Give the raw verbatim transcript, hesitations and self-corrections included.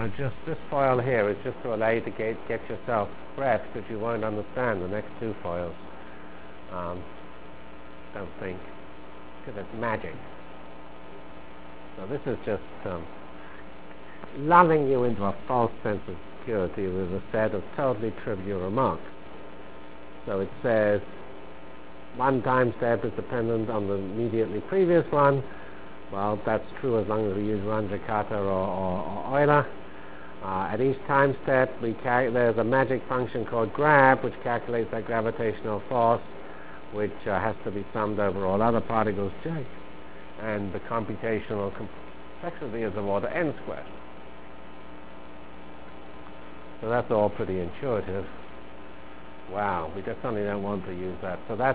Now, just this foil here is just to allow you to get, get yourself prepped because you won't understand the next two foils. Um, don't think. Because it's magic. So this is just um, lulling you into a false sense of security with a set of totally trivial remarks. So it says one time step is dependent on the immediately previous one. Well, that's true as long as we use Runge-Kutta or, or, or Euler. Uh, at each time step, we cal- there's a magic function called grab, which calculates that gravitational force, which uh, has to be summed over all other particles J. And the computational complexity is of order n squared. So that's all pretty intuitive. Wow, we just suddenly don't want to use that. So that's